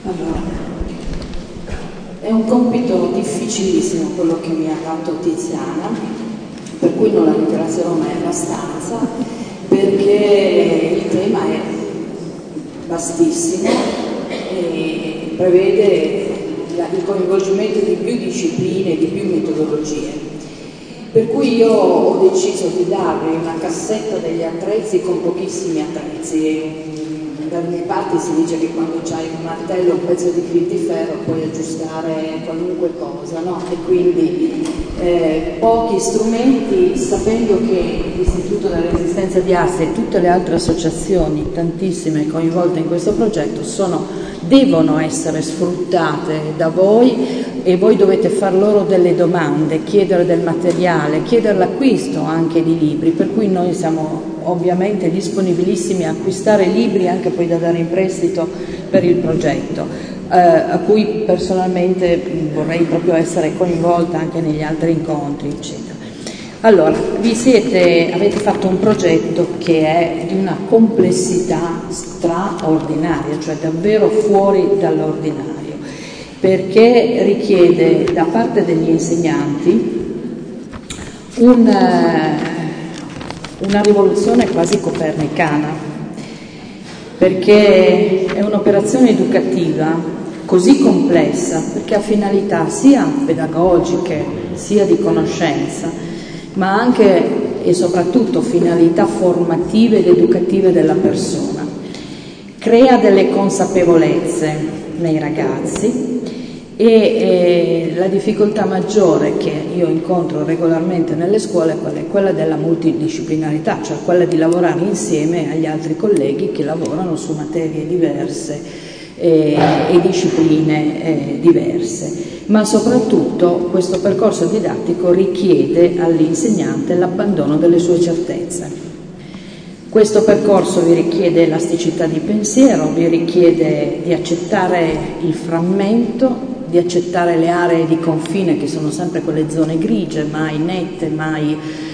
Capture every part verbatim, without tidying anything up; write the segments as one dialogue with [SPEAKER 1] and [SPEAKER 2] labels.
[SPEAKER 1] Allora, è un compito difficilissimo quello che mi ha dato Tiziana, per cui non la ringrazierò mai abbastanza, perché il tema è vastissimo e prevede il coinvolgimento di più discipline, di più metodologie. Per cui io ho deciso di darvi una cassetta degli attrezzi con pochissimi attrezzi. Dalle mie parti si dice che quando c'hai un martello, un pezzo di fil di ferro, puoi aggiustare qualunque cosa, no? E quindi eh, pochi strumenti, sapendo che l'Istituto della Resistenza di Asti e tutte le altre associazioni, tantissime coinvolte in questo progetto, sono, devono essere sfruttate da voi, e voi dovete far loro delle domande, chiedere del materiale, chiedere l'acquisto anche di libri, per cui noi siamo ovviamente disponibilissimi a acquistare libri anche poi da dare in prestito per il progetto, eh, a cui personalmente vorrei proprio essere coinvolta anche negli altri incontri, eccetera. Allora, vi siete, avete fatto un progetto che è di una complessità straordinaria, cioè davvero fuori dall'ordinario, perché richiede da parte degli insegnanti un, una rivoluzione quasi copernicana, perché è un'operazione educativa così complessa, perché ha finalità sia pedagogiche, sia di conoscenza, ma anche e soprattutto finalità formative ed educative della persona. Crea delle consapevolezze nei ragazzi e eh, la difficoltà maggiore che io incontro regolarmente nelle scuole è quella della multidisciplinarità, cioè quella di lavorare insieme agli altri colleghi che lavorano su materie diverse eh, e discipline eh, diverse, ma soprattutto questo percorso didattico richiede all'insegnante l'abbandono delle sue certezze. Questo percorso vi richiede elasticità di pensiero, vi richiede di accettare il frammento, di accettare le aree di confine che sono sempre quelle zone grigie, mai nette, mai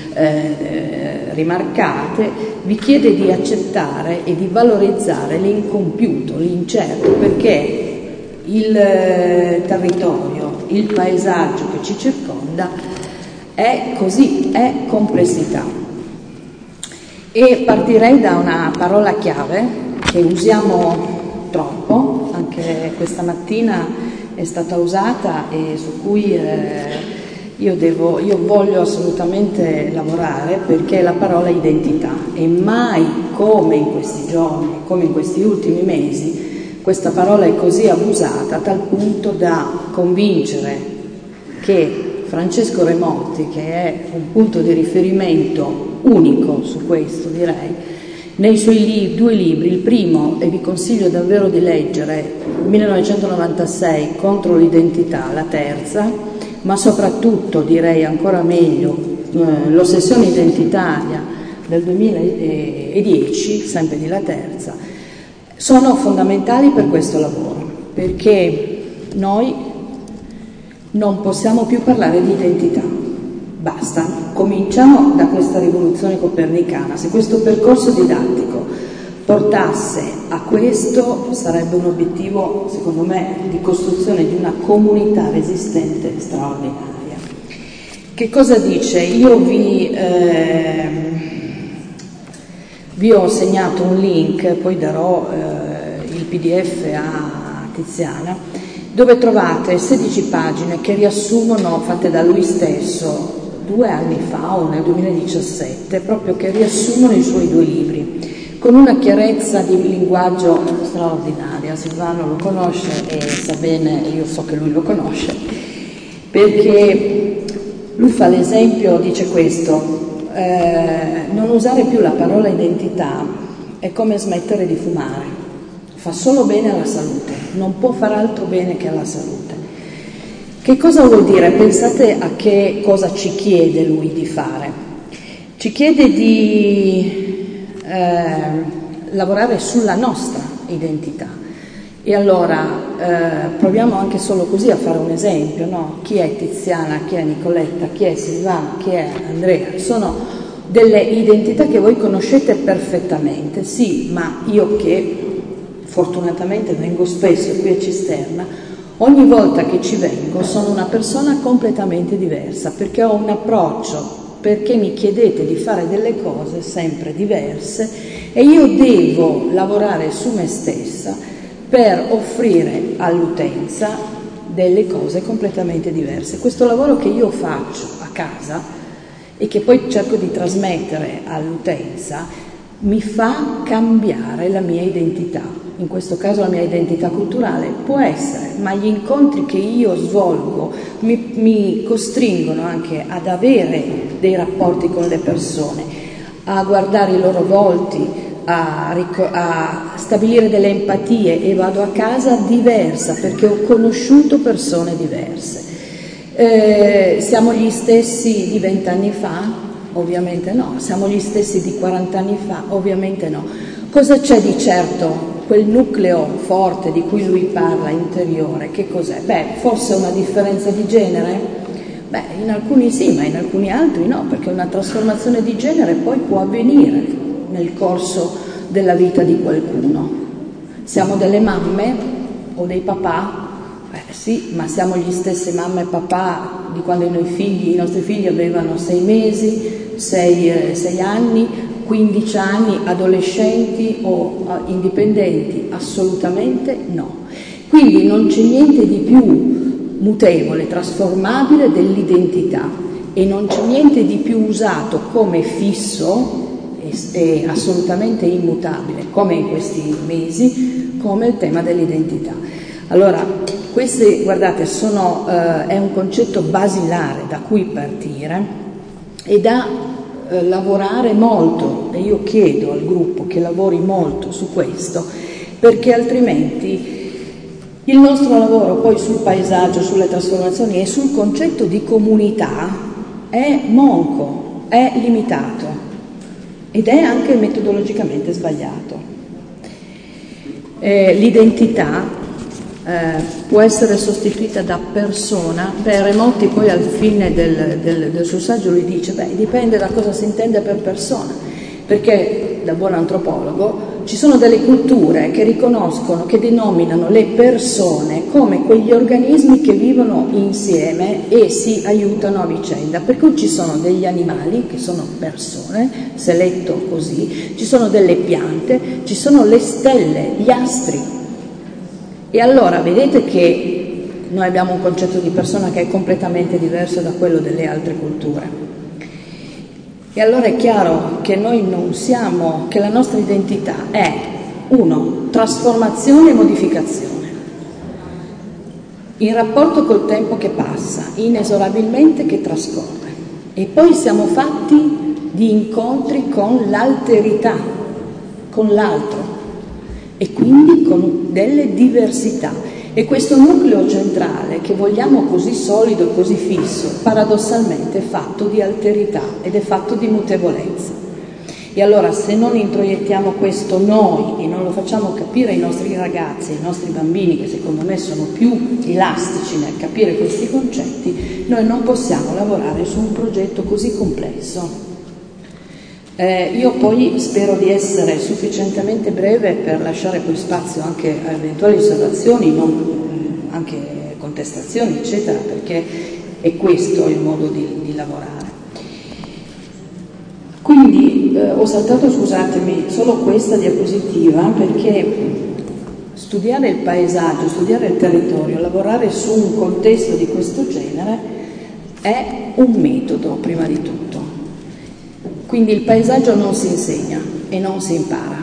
[SPEAKER 1] eh, rimarcate, vi chiede di accettare e di valorizzare l'incompiuto, l'incerto, perché il eh, territorio, il paesaggio che ci circonda è così, è complessità. E partirei da una parola chiave che usiamo troppo, anche questa mattina è stata usata e su cui eh, io, devo, io voglio assolutamente lavorare, perché è la parola identità. E mai come in questi giorni, come in questi ultimi mesi, questa parola è così abusata a tal punto da convincere che Francesco Remotti, che è un punto di riferimento unico su questo, direi, nei suoi li- due libri, il primo, e vi consiglio davvero di leggere, millenovecentonovantasei, Contro l'identità, la terza, ma soprattutto, direi ancora meglio, eh, L'ossessione identitaria del duemiladieci, sempre di La Terza, sono fondamentali per questo lavoro, perché noi non possiamo più parlare di identità, basta. Cominciamo da questa rivoluzione copernicana. Se questo percorso didattico portasse a questo, sarebbe un obiettivo, secondo me, di costruzione di una comunità resistente straordinaria. Che cosa dice? Io vi, eh, vi ho segnato un link, poi darò eh, il P D F a Tiziana, dove trovate sedici pagine che riassumono, fatte da lui stesso, due anni fa o nel duemiladiciassette, proprio che riassumono i suoi due libri, con una chiarezza di linguaggio straordinaria. Silvano lo conosce e sa bene, io so che lui lo conosce, perché lui fa l'esempio, dice questo, eh, non usare più la parola identità è come smettere di fumare, fa solo bene alla salute, non può far altro bene che alla salute. Che cosa vuol dire? Pensate a che cosa ci chiede lui di fare. Ci chiede di eh, lavorare sulla nostra identità. E allora eh, proviamo anche solo così a fare un esempio, no? Chi è Tiziana, chi è Nicoletta, chi è Silvana, chi è Andrea? Sono delle identità che voi conoscete perfettamente, sì, ma io che fortunatamente vengo spesso qui a Cisterna, ogni volta che ci vengo sono una persona completamente diversa, perché ho un approccio, perché mi chiedete di fare delle cose sempre diverse e io devo lavorare su me stessa per offrire all'utenza delle cose completamente diverse. Questo lavoro che io faccio a casa e che poi cerco di trasmettere all'utenza mi fa cambiare la mia identità, in questo caso la mia identità culturale può essere, ma gli incontri che io svolgo mi, mi costringono anche ad avere dei rapporti con le persone, a guardare i loro volti, a, a stabilire delle empatie, e vado a casa diversa perché ho conosciuto persone diverse. Eh, siamo gli stessi di vent'anni fa? Ovviamente no. Siamo gli stessi di quarant'anni fa? Ovviamente no. Cosa c'è di certo? Quel nucleo forte di cui lui parla, interiore, che cos'è? Beh, forse una differenza di genere? Beh, in alcuni sì, ma in alcuni altri no, perché una trasformazione di genere poi può avvenire nel corso della vita di qualcuno. Siamo delle mamme o dei papà? Beh sì, ma siamo gli stessi mamma e papà di quando i, noi figli, i nostri figli avevano sei mesi, sei, eh, sei anni, quindici anni, adolescenti o uh, indipendenti? Assolutamente no. Quindi non c'è niente di più mutevole, trasformabile dell'identità, e non c'è niente di più usato come fisso e, e assolutamente immutabile, come in questi mesi, come il tema dell'identità. Allora, questi, guardate, sono, uh, è un concetto basilare da cui partire e da eh, lavorare molto, e io chiedo al gruppo che lavori molto su questo, perché altrimenti il nostro lavoro poi sul paesaggio, sulle trasformazioni e sul concetto di comunità è monco, è limitato ed è anche metodologicamente sbagliato. Eh, l'identità Eh, può essere sostituita da persona. Per Emotti poi al fine del, del, del suo saggio lui dice, beh, dipende da cosa si intende per persona, perché da buon antropologo ci sono delle culture che riconoscono, che denominano le persone come quegli organismi che vivono insieme e si aiutano a vicenda, per cui ci sono degli animali che sono persone, se letto così, ci sono delle piante, ci sono le stelle, gli astri. E allora vedete che noi abbiamo un concetto di persona che è completamente diverso da quello delle altre culture. E allora è chiaro che noi non siamo, che la nostra identità è, uno, trasformazione e modificazione, in rapporto col tempo che passa, inesorabilmente che trascorre. E poi siamo fatti di incontri con l'alterità, con l'altro, e quindi con delle diversità. E questo nucleo centrale che vogliamo così solido e così fisso, paradossalmente è fatto di alterità ed è fatto di mutevolezza. E allora se non introiettiamo questo noi e non lo facciamo capire ai nostri ragazzi, ai nostri bambini, che secondo me sono più elastici nel capire questi concetti, noi non possiamo lavorare su un progetto così complesso. Eh, io poi spero di essere sufficientemente breve per lasciare poi spazio anche a eventuali osservazioni, non, anche contestazioni, eccetera, perché è questo il modo di, di lavorare. Quindi eh, ho saltato, scusatemi, solo questa diapositiva, perché studiare il paesaggio, studiare il territorio, lavorare su un contesto di questo genere è un metodo prima di tutto. Quindi il paesaggio non si insegna e non si impara.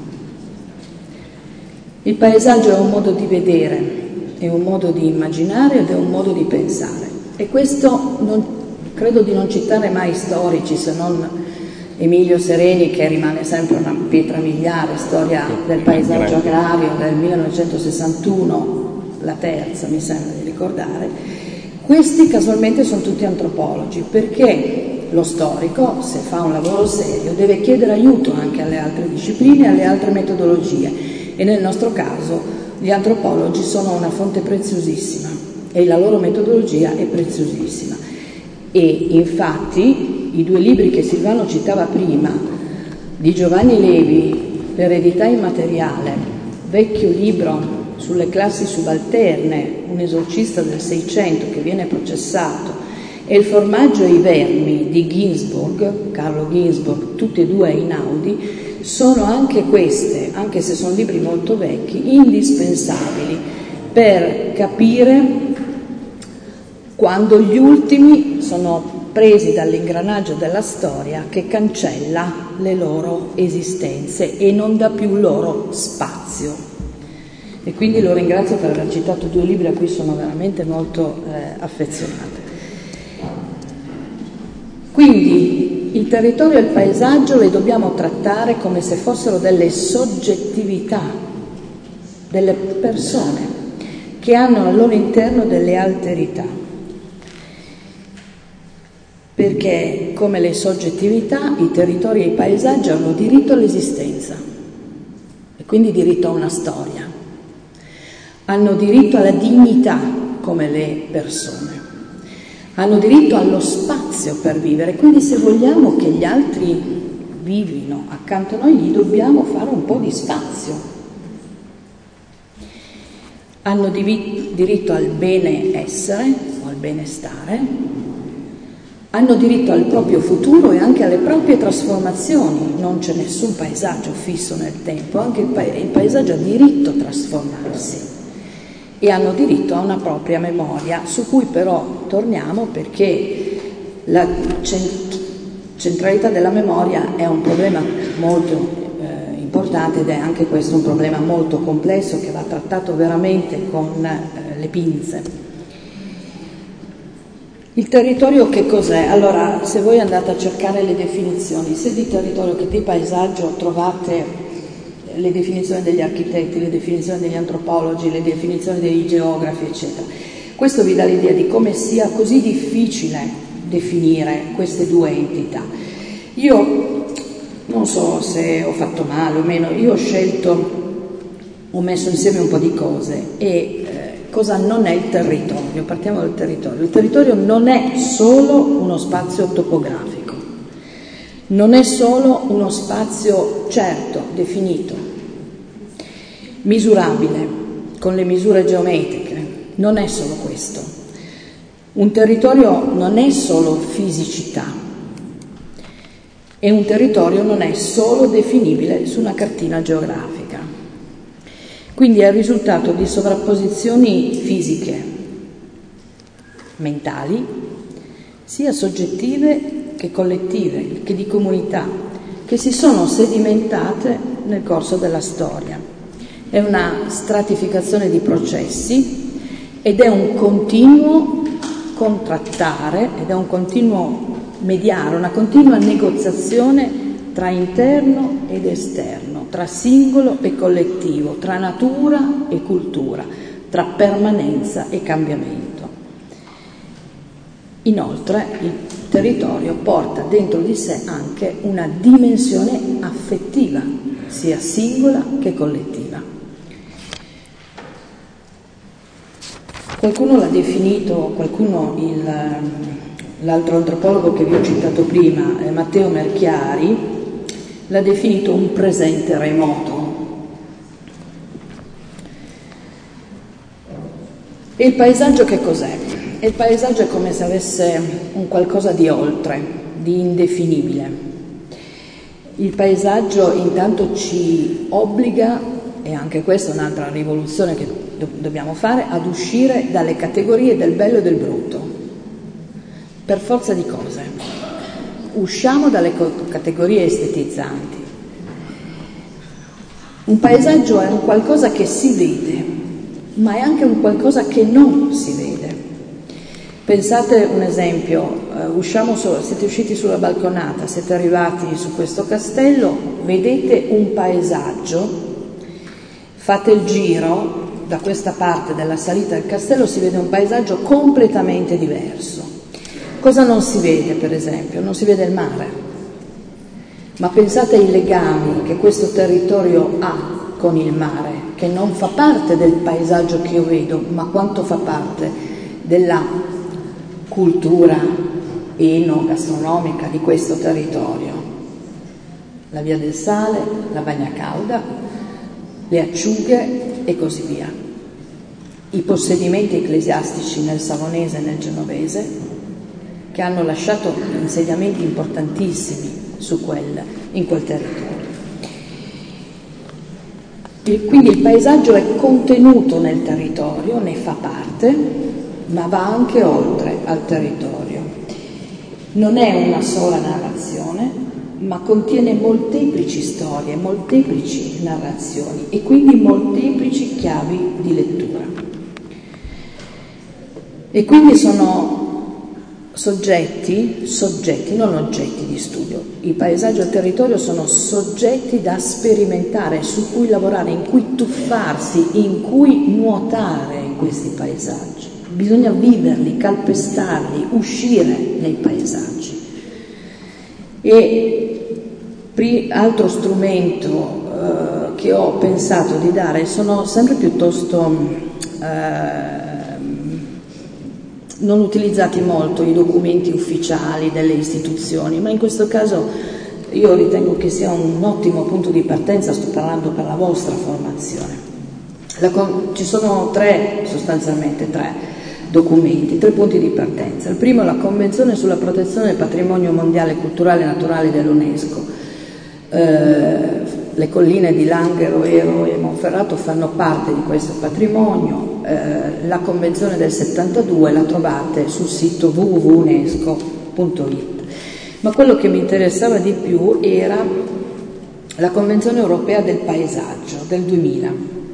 [SPEAKER 1] Il paesaggio è un modo di vedere, è un modo di immaginare ed è un modo di pensare. E questo non, credo di non citare mai storici, se non Emilio Sereni, che rimane sempre una pietra miliare, storia del paesaggio agrario del millenovecentosessantuno, la terza mi sembra di ricordare. Questi casualmente sono tutti antropologi, perché lo storico, se fa un lavoro serio, deve chiedere aiuto anche alle altre discipline e alle altre metodologie, e nel nostro caso gli antropologi sono una fonte preziosissima e la loro metodologia è preziosissima. E infatti i due libri che Silvano citava prima, di Giovanni Levi, L'eredità immateriale, vecchio libro sulle classi subalterne, un esorcista del Seicento che viene processato, e Il formaggio e i vermi di Ginsburg, Carlo Ginsburg, tutti e due Einaudi, sono anche queste, anche se sono libri molto vecchi, indispensabili per capire quando gli ultimi sono presi dall'ingranaggio della storia che cancella le loro esistenze e non dà più loro spazio. E quindi lo ringrazio per aver citato due libri a cui sono veramente molto eh, affezionata. Quindi il territorio e il paesaggio le dobbiamo trattare come se fossero delle soggettività, delle persone che hanno al loro interno delle alterità. Perché, come le soggettività, i territori e i paesaggi hanno diritto all'esistenza e quindi diritto a una storia. Hanno diritto alla dignità come le persone. Hanno diritto allo spazio per vivere, quindi se vogliamo che gli altri vivino accanto a noi, gli dobbiamo fare un po' di spazio. Hanno diritto al bene essere o al benestare. Hanno diritto al proprio futuro e anche alle proprie trasformazioni, non c'è nessun paesaggio fisso nel tempo, anche il, pa- il paesaggio ha diritto a trasformarsi e hanno diritto a una propria memoria, su cui però torniamo perché la cent- centralità della memoria è un problema molto eh, importante ed è anche questo un problema molto complesso che va trattato veramente con eh, le pinze. Il territorio che cos'è? Allora, se voi andate a cercare le definizioni, sia di territorio che di paesaggio, trovate le definizioni degli architetti, le definizioni degli antropologi, le definizioni dei geografi, eccetera. Questo vi dà l'idea di come sia così difficile definire queste due entità. Io non so se ho fatto male o meno, io ho scelto, ho messo insieme un po' di cose e cosa non è il territorio? Partiamo dal territorio. Il territorio non è solo uno spazio topografico, non è solo uno spazio certo, definito, misurabile, con le misure geometriche, non è solo questo. Un territorio non è solo fisicità e un territorio non è solo definibile su una cartina geografica. Quindi è il risultato di sovrapposizioni fisiche, mentali, sia soggettive che collettive, che di comunità, che si sono sedimentate nel corso della storia. È una stratificazione di processi ed è un continuo contrattare, ed è un continuo mediare, una continua negoziazione tra interno ed esterno, tra singolo e collettivo, tra natura e cultura, tra permanenza e cambiamento. Inoltre il territorio porta dentro di sé anche una dimensione affettiva, sia singola che collettiva. Qualcuno l'ha definito, qualcuno il, l'altro antropologo che vi ho citato prima, eh, Matteo Merchiari, l'ha definito un presente remoto. E il paesaggio che cos'è? E il paesaggio è come se avesse un qualcosa di oltre, di indefinibile. Il paesaggio intanto ci obbliga, e anche questa è un'altra rivoluzione che do- dobbiamo fare, ad uscire dalle categorie del bello e del brutto. Per forza di cose. Usciamo dalle categorie estetizzanti. Un paesaggio è un qualcosa che si vede, ma è anche un qualcosa che non si vede. Pensate un esempio, uh, usciamo so, siete usciti sulla balconata, siete arrivati su questo castello, vedete un paesaggio, fate il giro, da questa parte della salita del castello si vede un paesaggio completamente diverso. Cosa non si vede, per esempio? Non si vede il mare. Ma pensate ai legami che questo territorio ha con il mare, che non fa parte del paesaggio che io vedo, ma quanto fa parte della cultura eno-gastronomica di questo territorio. La Via del Sale, la Bagna Cauda, le acciughe e così via. I possedimenti ecclesiastici nel Savonese e nel Genovese, che hanno lasciato insediamenti importantissimi su quel, in quel territorio. E quindi il paesaggio è contenuto nel territorio, ne fa parte, ma va anche oltre al territorio. Non è una sola narrazione, ma contiene molteplici storie, molteplici narrazioni e quindi molteplici chiavi di lettura. E quindi sono soggetti, soggetti, non oggetti di studio. Il paesaggio e il territorio sono soggetti da sperimentare, su cui lavorare, in cui tuffarsi, in cui nuotare in questi paesaggi. Bisogna viverli, calpestarli, uscire nei paesaggi. E altro strumento eh, che ho pensato di dare, sono sempre piuttosto eh, non utilizzati molto i documenti ufficiali delle istituzioni, ma in questo caso io ritengo che sia un ottimo punto di partenza, sto parlando per la vostra formazione. La con- ci sono tre, sostanzialmente tre documenti, tre punti di partenza. Il primo è la Convenzione sulla protezione del patrimonio mondiale culturale e naturale dell'UNESCO. Eh, le colline di Langhero, Ero e Monferrato fanno parte di questo patrimonio. Eh, la Convenzione del settantadue la trovate sul sito w w w punto unesco punto i t. Ma quello che mi interessava di più era la Convenzione europea del paesaggio del duemila,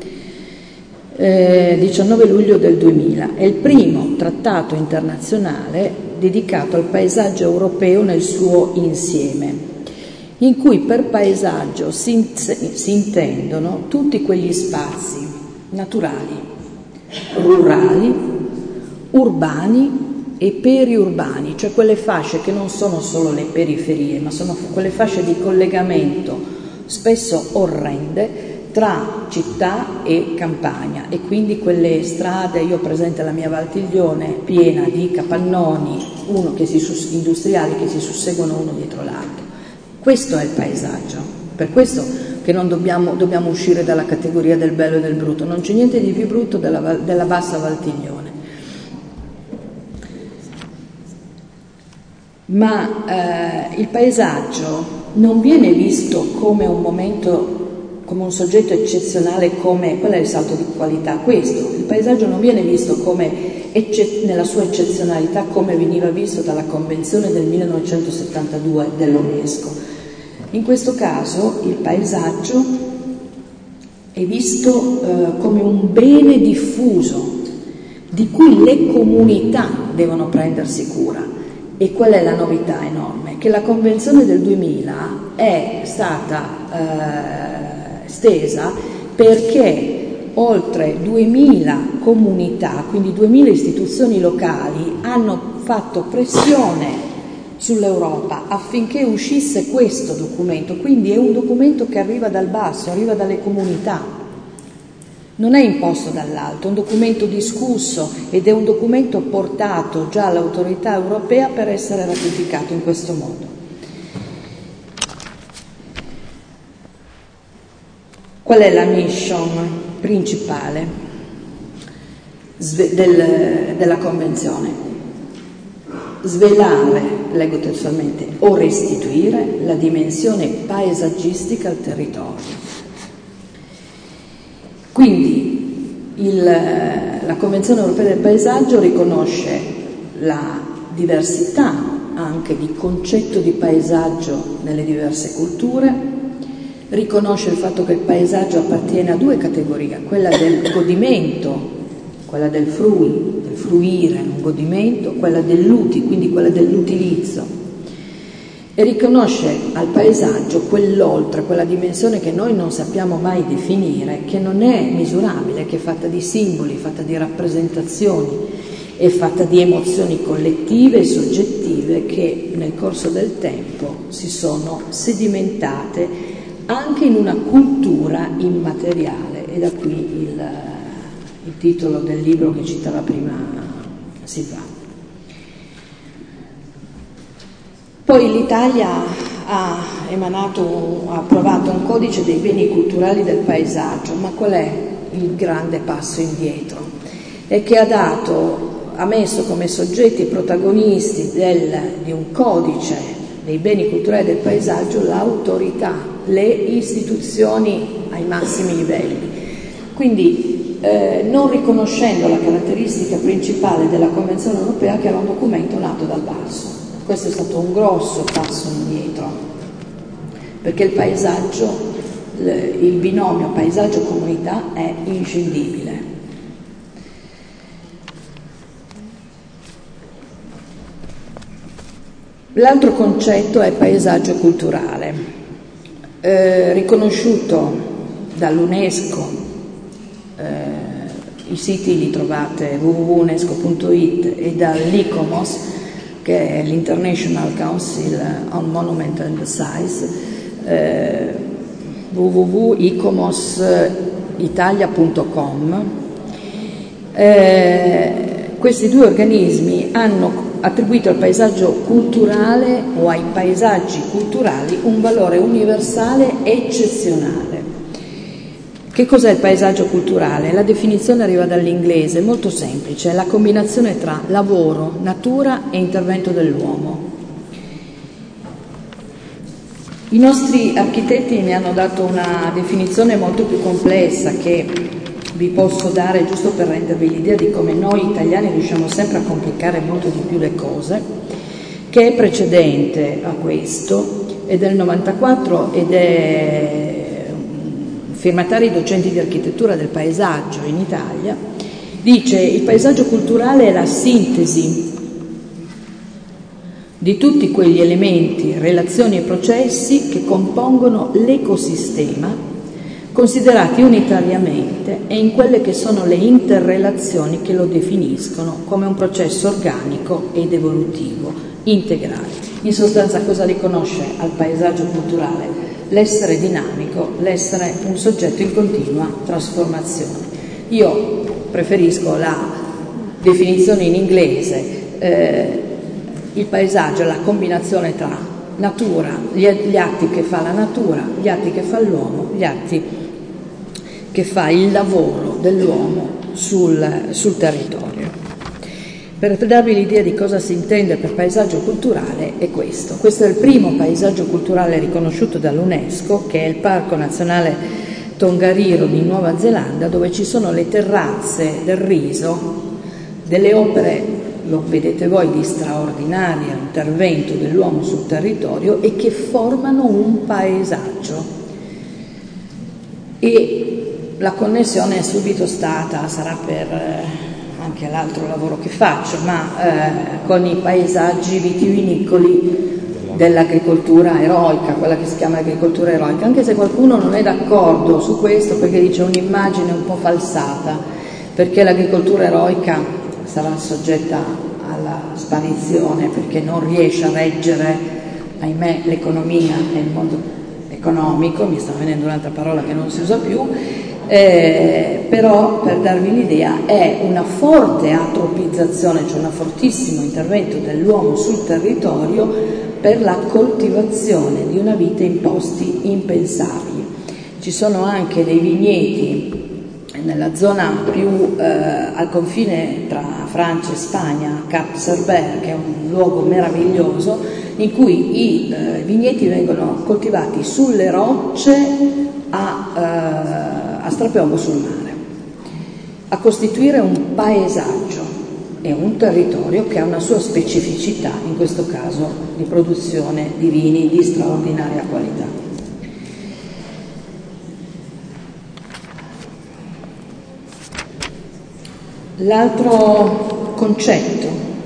[SPEAKER 1] eh, diciannove luglio del duemila. È il primo trattato internazionale dedicato al paesaggio europeo nel suo insieme, in cui per paesaggio si, si intendono tutti quegli spazi naturali, rurali, urbani e periurbani, cioè quelle fasce che non sono solo le periferie, ma sono quelle fasce di collegamento spesso orrende tra città e campagna, e quindi quelle strade, io ho presente la mia Valtiglione piena di capannoni uno che si, industriali che si susseguono uno dietro l'altro. Questo è il paesaggio, per questo che non dobbiamo, dobbiamo uscire dalla categoria del bello e del brutto. Non c'è niente di più brutto della, della bassa Valtiglione. Ma eh, il paesaggio non viene visto come un momento, come un soggetto eccezionale, come, quello è il salto di qualità, questo. Il paesaggio non viene visto come, ecce, nella sua eccezionalità, come veniva visto dalla Convenzione del millenovecentosettantadue dell'UNESCO. In questo caso il paesaggio è visto eh, come un bene diffuso di cui le comunità devono prendersi cura. E qual è la novità enorme? Che la Convenzione del duemila è stata eh, stesa perché oltre duemila comunità, quindi duemila istituzioni locali, hanno fatto pressione sull'Europa affinché uscisse questo documento. Quindi è un documento che arriva dal basso, arriva dalle comunità, non è imposto dall'alto, è un documento discusso ed è un documento portato già all'autorità europea per essere ratificato in questo modo. Qual è la mission principale del, della Convenzione? Svelare, leggo testualmente, o restituire la dimensione paesaggistica al territorio. Quindi il, la Convenzione europea del paesaggio riconosce la diversità anche di concetto di paesaggio nelle diverse culture, riconosce il fatto che il paesaggio appartiene a due categorie, quella del godimento, quella del frui, del fruire, un godimento, quella dell'uti, quindi quella dell'utilizzo, e riconosce al paesaggio quell'oltre, quella dimensione che noi non sappiamo mai definire, che non è misurabile, che è fatta di simboli, fatta di rappresentazioni, è fatta di emozioni collettive e soggettive che nel corso del tempo si sono sedimentate anche in una cultura immateriale, e da qui il, il titolo del libro che citava prima Silvana. Poi l'Italia ha emanato, ha approvato un codice dei beni culturali del paesaggio, ma qual è il grande passo indietro? È che ha dato, ha messo come soggetti protagonisti del, di un codice dei beni culturali del paesaggio l'autorità, le istituzioni ai massimi livelli. Quindi eh, non riconoscendo la caratteristica principale della Convenzione europea, che era un documento nato dal basso. Questo è stato un grosso passo indietro, perché il paesaggio, il binomio paesaggio-comunità è inscindibile. L'altro concetto è paesaggio culturale, eh, riconosciuto dall'UNESCO. Eh, i siti li trovate w w w punto unesco punto i t e dall'ICOMOS, che è l'International Council on Monument and Sites, eh, w w w punto icomos italia punto com. Eh, questi due organismi hanno attribuito al paesaggio culturale o ai paesaggi culturali un valore universale eccezionale. Che cos'è il paesaggio culturale? La definizione arriva dall'inglese, molto semplice, è la combinazione tra lavoro, natura e intervento dell'uomo. I nostri architetti ne hanno dato una definizione molto più complessa che vi posso dare giusto per rendervi l'idea di come noi italiani riusciamo sempre a complicare molto di più le cose, che è precedente a questo, è del novantaquattro ed è firmatari docenti di architettura del paesaggio in Italia. Dice: il paesaggio culturale è la sintesi di tutti quegli elementi, relazioni e processi che compongono l'ecosistema, considerati unitariamente e in quelle che sono le interrelazioni che lo definiscono come un processo organico ed evolutivo, integrale. In sostanza, cosa riconosce al paesaggio culturale? L'essere dinamico, l'essere un soggetto in continua trasformazione. Io preferisco la definizione in inglese, eh, il paesaggio è la combinazione tra natura, gli, gli atti che fa la natura, gli atti che fa l'uomo, gli atti che fa il lavoro dell'uomo sul, sul territorio. Per darvi l'idea di cosa si intende per paesaggio culturale è questo. Questo è il primo paesaggio culturale riconosciuto dall'UNESCO, che è il Parco Nazionale Tongariro di Nuova Zelanda, dove ci sono le terrazze del riso, delle opere, lo vedete voi, di straordinario intervento dell'uomo sul territorio e che formano un paesaggio. E la connessione è subito stata, sarà per anche l'altro lavoro che faccio, ma eh, con i paesaggi vitivinicoli dell'agricoltura eroica, quella che si chiama agricoltura eroica, anche se qualcuno non è d'accordo su questo perché dice un'immagine un po' falsata, perché l'agricoltura eroica sarà soggetta alla sparizione perché non riesce a reggere, ahimè, l'economia e il mondo economico, mi sta venendo un'altra parola che non si usa più, eh, però per darvi l'idea è una forte atropizzazione, cioè un fortissimo intervento dell'uomo sul territorio per la coltivazione di una vita in posti impensabili. Ci sono anche dei vigneti nella zona più eh, al confine tra Francia e Spagna, Cap Cerber, che è un luogo meraviglioso, in cui i eh, vigneti vengono coltivati sulle rocce a, eh, a strapiombo sul mare, a costituire un paesaggio e un territorio che ha una sua specificità, in questo caso di produzione di vini di straordinaria qualità. L'altro concetto,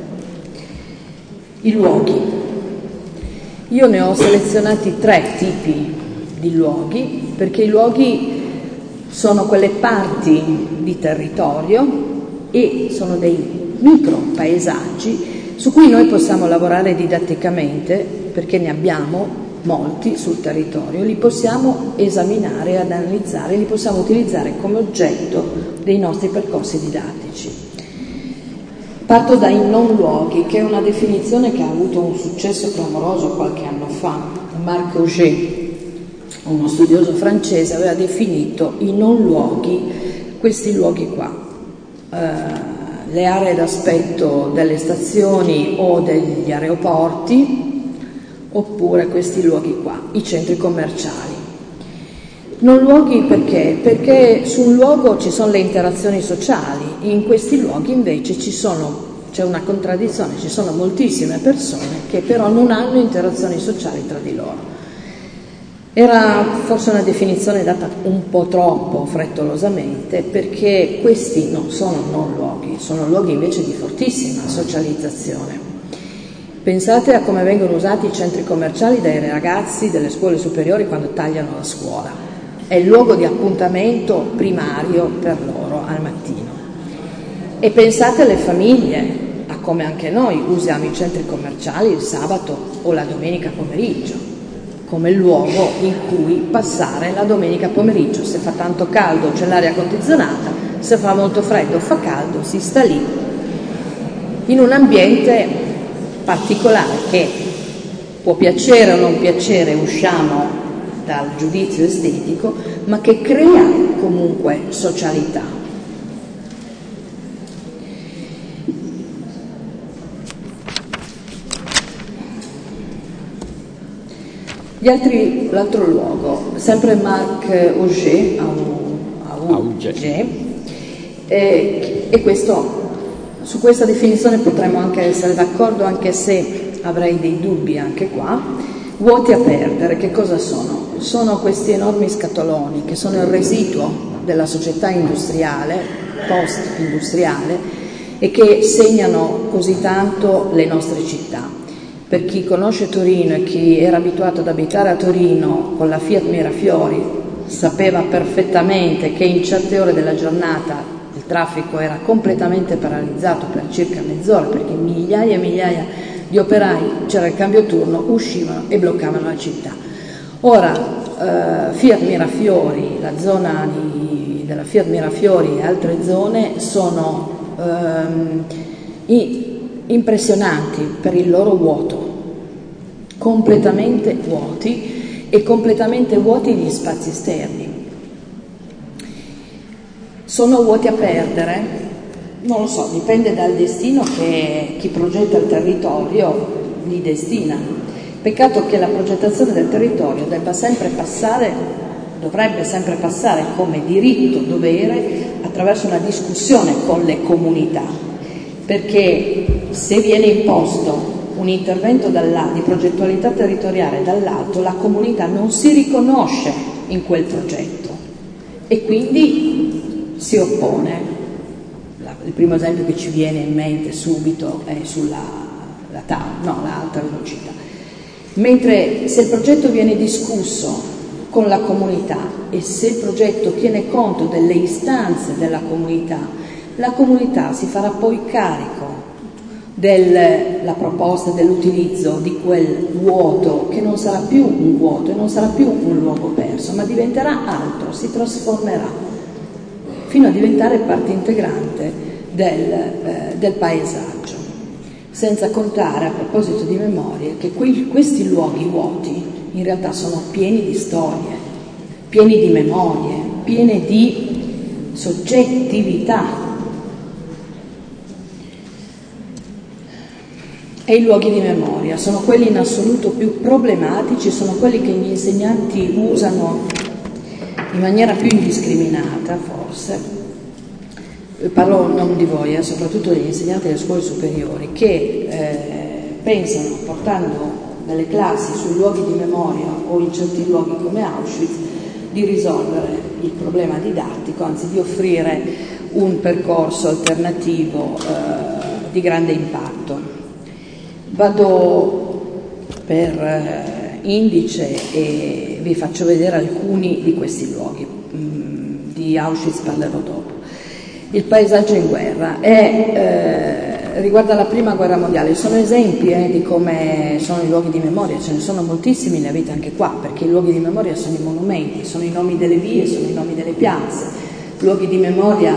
[SPEAKER 1] i luoghi. Io ne ho selezionati tre tipi di luoghi, perché i luoghi sono quelle parti di territorio e sono dei micro paesaggi su cui noi possiamo lavorare didatticamente, perché ne abbiamo molti sul territorio, li possiamo esaminare, analizzare, li possiamo utilizzare come oggetto dei nostri percorsi didattici. Parto dai non luoghi, che è una definizione che ha avuto un successo clamoroso qualche anno fa, Marc Auger, uno studioso francese, aveva definito i non luoghi questi luoghi qua, eh, le aree d'aspetto delle stazioni o degli aeroporti, oppure questi luoghi qua, i centri commerciali. Non luoghi perché? Perché su un luogo ci sono le interazioni sociali, in questi luoghi invece ci sono, c'è una contraddizione, ci sono moltissime persone che però non hanno interazioni sociali tra di loro. Era forse una definizione data un po' troppo frettolosamente, perché questi non sono non luoghi, sono luoghi invece di fortissima socializzazione. Pensate a come vengono usati i centri commerciali dai ragazzi delle scuole superiori quando tagliano la scuola. È il luogo di appuntamento primario per loro al mattino. E pensate alle famiglie, a come anche noi usiamo i centri commerciali il sabato o la domenica pomeriggio, come luogo in cui passare la domenica pomeriggio. Se fa tanto caldo c'è l'aria condizionata, se fa molto freddo o fa caldo si sta lì in un ambiente particolare che può piacere o non piacere, usciamo dal giudizio estetico, ma che crea comunque socialità. Gli altri, l'altro luogo, sempre Marc Auger, Auger, e, e questo, su questa definizione potremmo anche essere d'accordo, anche se avrei dei dubbi anche qua. Vuoti a perdere, che cosa sono? Sono questi enormi scatoloni che sono il residuo della società industriale, post-industriale, e che segnano così tanto le nostre città. Per chi conosce Torino e chi era abituato ad abitare a Torino con la Fiat Mirafiori sapeva perfettamente che in certe ore della giornata il traffico era completamente paralizzato per circa mezz'ora, perché migliaia e migliaia di operai, c'era il cambio turno, uscivano e bloccavano la città. Ora eh, Fiat Mirafiori, la zona di, della Fiat Mirafiori e altre zone sono ehm, i, impressionanti per il loro vuoto, completamente vuoti e completamente vuoti gli spazi esterni. Sono vuoti a perdere? Non lo so, dipende dal destino che chi progetta il territorio li destina. Peccato che la progettazione del territorio debba sempre passare, dovrebbe sempre passare come diritto, dovere, attraverso una discussione con le comunità, perché se viene imposto un intervento di progettualità territoriale dall'alto, la comunità non si riconosce in quel progetto e quindi si oppone. Il primo esempio che ci viene in mente subito è sulla la T A V, no, l'alta velocità. Mentre se il progetto viene discusso con la comunità e se il progetto tiene conto delle istanze della comunità, la comunità si farà poi carico della proposta dell'utilizzo di quel vuoto, che non sarà più un vuoto e non sarà più un luogo perso, ma diventerà altro, si trasformerà fino a diventare parte integrante del, eh, del paesaggio. Senza contare, a proposito di memorie, che que- questi luoghi vuoti in realtà sono pieni di storie, pieni di memorie, pieni di soggettività. E i luoghi di memoria sono quelli in assoluto più problematici, sono quelli che gli insegnanti usano in maniera più indiscriminata, forse. Parlo non di voi, eh, soprattutto degli insegnanti delle scuole superiori, che eh, pensano, portando delle classi sui luoghi di memoria o in certi luoghi come Auschwitz, di risolvere il problema didattico, anzi di offrire un percorso alternativo eh, di grande impatto. Vado per eh, indice e vi faccio vedere alcuni di questi luoghi. Mm, di Auschwitz parlerò dopo. Il paesaggio in guerra è, eh, riguarda la prima guerra mondiale. Sono esempi eh, di come sono i luoghi di memoria, ce ne sono moltissimi, ne avete anche qua, perché i luoghi di memoria sono i monumenti, sono i nomi delle vie, sono i nomi delle piazze. Luoghi di memoria,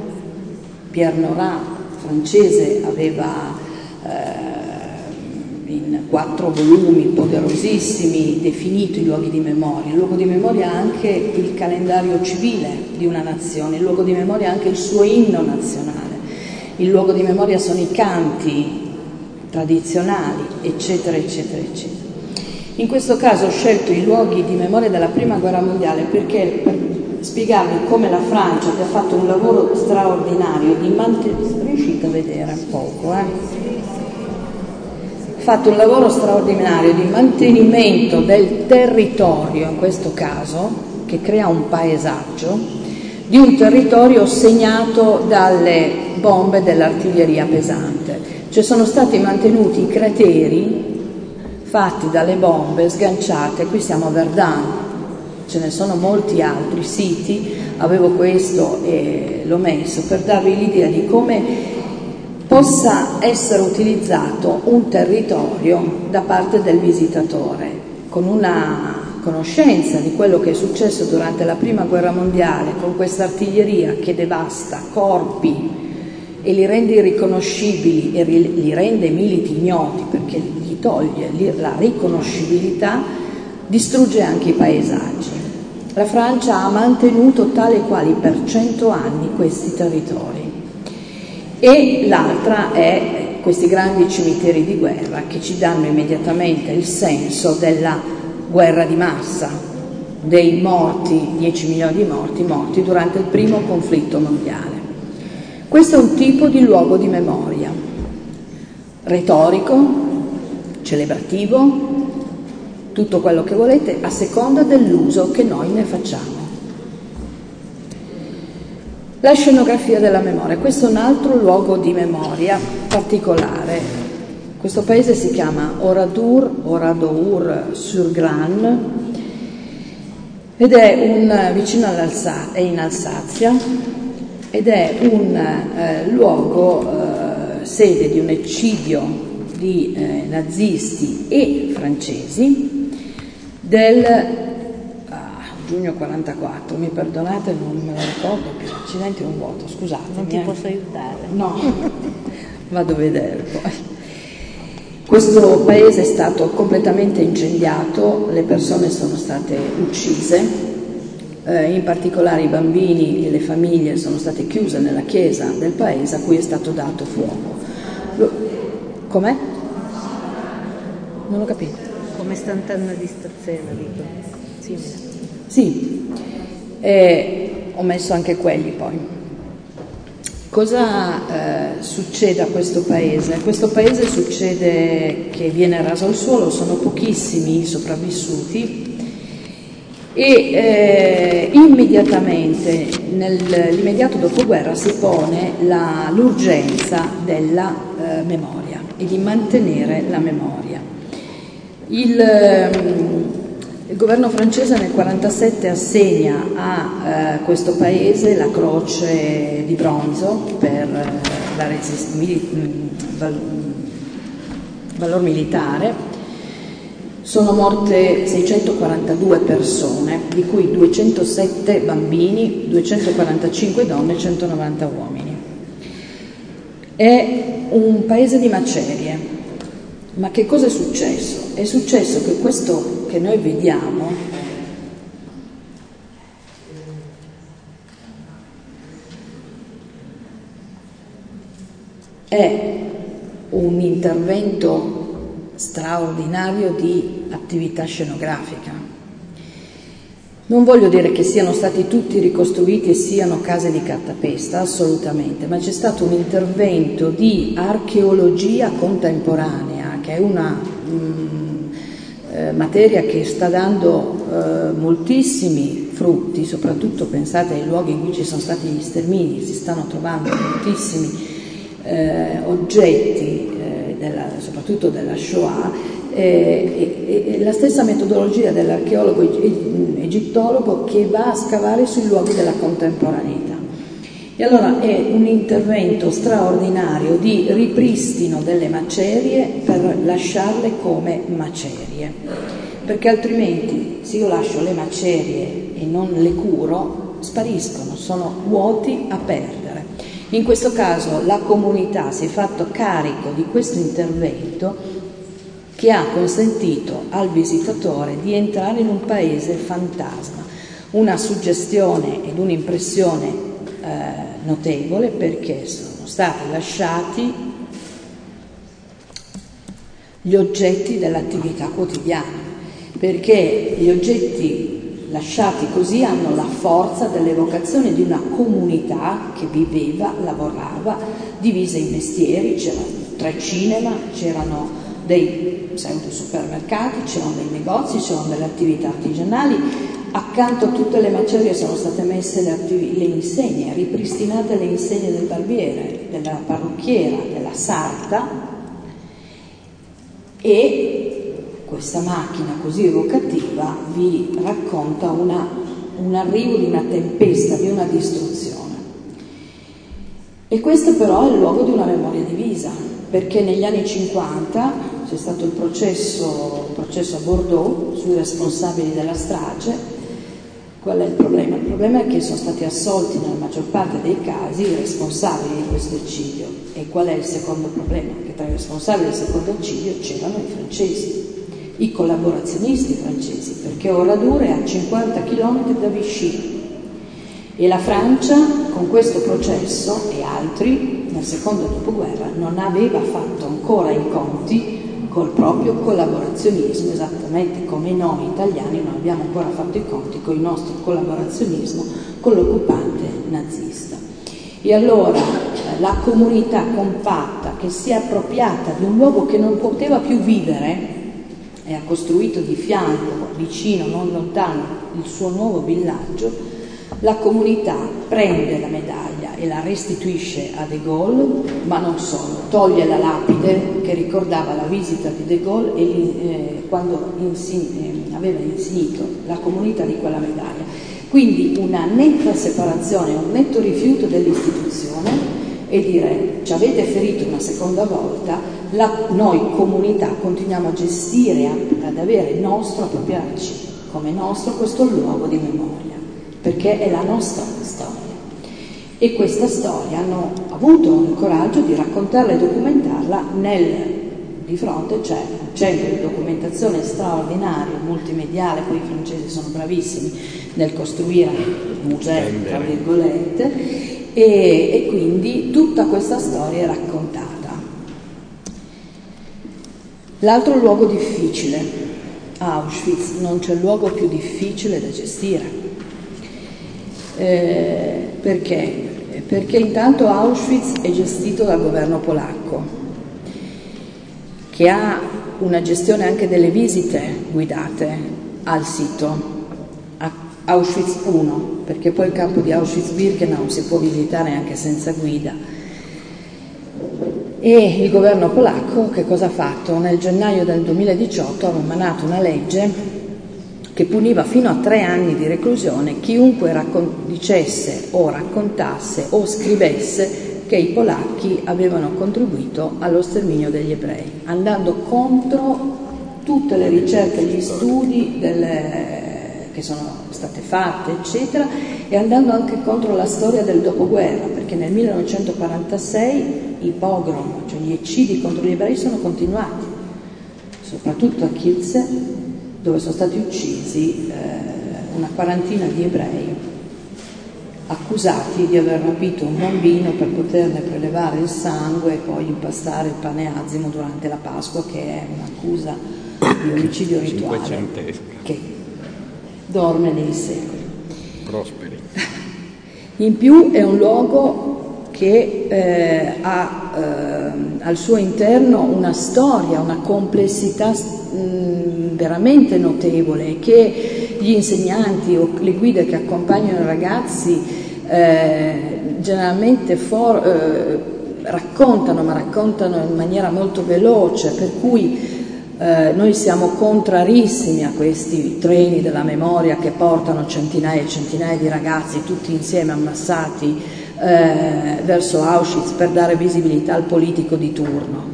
[SPEAKER 1] Pierre Nora, francese, aveva eh, in quattro volumi poderosissimi definito i luoghi di memoria. Il luogo di memoria ha anche il calendario civile di una nazione, il luogo di memoria ha anche il suo inno nazionale, il luogo di memoria sono i canti tradizionali, eccetera, eccetera, eccetera. In questo caso ho scelto i luoghi di memoria della Prima Guerra Mondiale perché per spiegarvi come la Francia, che ha fatto un lavoro straordinario di mantenere, riuscite a vedere un poco, eh? fatto un lavoro straordinario di mantenimento del territorio, in questo caso, che crea un paesaggio, di un territorio segnato dalle bombe dell'artiglieria pesante. Cioè sono stati mantenuti i crateri fatti dalle bombe sganciate, qui siamo a Verdun, ce ne sono molti altri siti, avevo questo e l'ho messo per darvi l'idea di come possa essere utilizzato un territorio da parte del visitatore, con una conoscenza di quello che è successo durante la Prima Guerra Mondiale, con questa artiglieria che devasta corpi e li rende irriconoscibili e li rende militi ignoti perché gli toglie la riconoscibilità, distrugge anche i paesaggi. La Francia ha mantenuto tale e quali per cento anni questi territori. E l'altra è questi grandi cimiteri di guerra che ci danno immediatamente il senso della guerra di massa, dei morti, dieci milioni di morti, morti durante il primo conflitto mondiale. Questo è un tipo di luogo di memoria, retorico, celebrativo, tutto quello che volete, a seconda dell'uso che noi ne facciamo. La scenografia della memoria, questo è un altro luogo di memoria particolare. Questo paese si chiama Oradour, Oradour-sur-Glane, ed è un, vicino all'Alsazia, è in Alsazia, ed è un eh, luogo eh, sede di un eccidio di eh, nazisti e francesi del giugno quarantaquattro, mi perdonate, non me lo ricordo più, accidenti un vuoto, scusate.
[SPEAKER 2] Non ti posso aiutare.
[SPEAKER 1] No, vado a vedere poi. Questo paese è stato completamente incendiato, le persone sono state uccise, eh, in particolare i bambini e le famiglie sono state chiuse nella chiesa del paese a cui è stato dato fuoco. Lo... Com'è? Non ho capito.
[SPEAKER 2] Come istantanea di Stazzena, dico. Simile.
[SPEAKER 1] Sì, e ho messo anche quelli poi. Cosa eh, succede a questo paese? A questo paese succede che viene raso al suolo, sono pochissimi i sopravvissuti e eh, immediatamente, nell'immediato dopoguerra, si pone la, l'urgenza della eh, memoria e di mantenere la memoria. Il... Um, Il governo francese nel millenovecentoquarantasette assegna a eh, questo paese la croce di bronzo per eh, la resist- mili- val- valor militare. Sono morte seicentoquarantadue persone, di cui duecentosette bambini, duecentoquarantacinque donne e centonovanta uomini. È un paese di macerie. Ma che cosa è successo? È successo che questo che noi vediamo è un intervento straordinario di attività scenografica. Non voglio dire che siano stati tutti ricostruiti e siano case di cartapesta, assolutamente, ma c'è stato un intervento di archeologia contemporanea, che è una mh, eh, materia che sta dando eh, moltissimi frutti, soprattutto pensate ai luoghi in cui ci sono stati gli stermini, si stanno trovando moltissimi eh, oggetti, eh, della, soprattutto della Shoah, eh, e, e la stessa metodologia dell'archeologo egittologo che va a scavare sui luoghi della contemporaneità. E allora è un intervento straordinario di ripristino delle macerie per lasciarle come macerie, perché altrimenti se io lascio le macerie e non le curo spariscono, sono vuoti a perdere. In questo caso la comunità si è fatto carico di questo intervento che ha consentito al visitatore di entrare in un paese fantasma, una suggestione ed un'impressione eh, notevole, perché sono stati lasciati gli oggetti dell'attività quotidiana, perché gli oggetti lasciati così hanno la forza dell'evocazione di una comunità che viveva, lavorava, divisa in mestieri, c'erano tre cinema, c'erano dei pseudo supermercati, c'erano dei negozi, c'erano delle attività artigianali, accanto a tutte le macerie sono state messe le, attiv- le insegne, ripristinate le insegne del barbiere, della parrucchiera, della sarta, e questa macchina così evocativa vi racconta una, un arrivo di una tempesta, di una distruzione. E questo però è il luogo di una memoria divisa, perché negli anni cinquanta c'è stato il processo, il processo a Bordeaux sui responsabili della strage. Qual è il problema? Il problema è che sono stati assolti nella maggior parte dei casi i responsabili di questo eccidio. E qual è il secondo problema? Che tra i responsabili del secondo eccidio c'erano i francesi, i collaborazionisti francesi, perché Oradour è a cinquanta chilometri da Vichy e la Francia con questo processo e altri nel secondo dopoguerra non aveva fatto ancora i conti col proprio collaborazionismo, esattamente come noi italiani non abbiamo ancora fatto i conti con il nostro collaborazionismo con l'occupante nazista. E allora la comunità compatta che si è appropriata di un luogo che non poteva più vivere e ha costruito di fianco, vicino, non lontano, il suo nuovo villaggio, la comunità prende la medaglia e la restituisce a De Gaulle, ma non solo, toglie la lapide che ricordava la visita di De Gaulle e eh, quando insi- eh, aveva insignito la comunità di quella medaglia. Quindi una netta separazione, un netto rifiuto dell'istituzione, e dire ci avete ferito una seconda volta, la, noi comunità continuiamo a gestire, a, ad avere nostro, appropriarci come nostro questo luogo di memoria, perché è la nostra storia. E questa storia hanno avuto il coraggio di raccontarla e documentarla nel, di fronte c'è un centro di documentazione straordinario, multimediale, poi i francesi sono bravissimi nel costruire musei, tra virgolette, e, e quindi tutta questa storia è raccontata. L'altro luogo difficile, Auschwitz, non c'è luogo più difficile da gestire. Eh, perché? Perché intanto Auschwitz è gestito dal governo polacco, che ha una gestione anche delle visite guidate al sito, Auschwitz uno, perché poi il campo di Auschwitz-Birkenau si può visitare anche senza guida. E il governo polacco che cosa ha fatto? Nel gennaio del duemiladiciotto ha emanato una legge che puniva fino a tre anni di reclusione chiunque raccon- dicesse o raccontasse o scrivesse che i polacchi avevano contribuito allo sterminio degli ebrei, andando contro tutte le ricerche e gli studi delle che sono state fatte, eccetera, e andando anche contro la storia del dopoguerra, perché nel millenovecentoquarantasei i pogrom, cioè gli eccidi contro gli ebrei, sono continuati, soprattutto a Kielce, dove sono stati uccisi eh, una quarantina di ebrei accusati di aver rapito un bambino per poterne prelevare il sangue e poi impastare il pane azimo durante la Pasqua, che è un'accusa di omicidio rituale che dorme nei secoli.
[SPEAKER 3] Prosperi.
[SPEAKER 1] In più è un luogo che eh, ha eh, al suo interno una storia, una complessità mh, veramente notevole, che gli insegnanti o le guide che accompagnano i ragazzi eh, generalmente for, eh, raccontano, ma raccontano in maniera molto veloce, per cui Eh, noi siamo contrarissimi a questi treni della memoria che portano centinaia e centinaia di ragazzi tutti insieme ammassati eh, verso Auschwitz per dare visibilità al politico di turno.